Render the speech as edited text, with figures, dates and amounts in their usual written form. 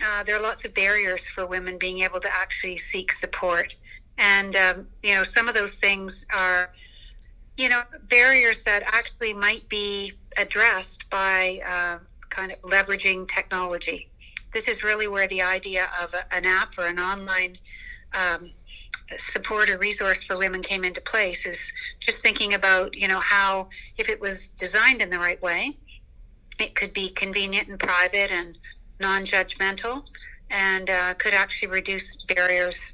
there are lots of barriers for women being able to actually seek support. And, some of those things are, barriers that actually might be addressed by kind of leveraging technology. This is really where the idea of an app or an online support or resource for women came into place, is just thinking about, how, if it was designed in the right way, it could be convenient and private and non-judgmental, and could actually reduce barriers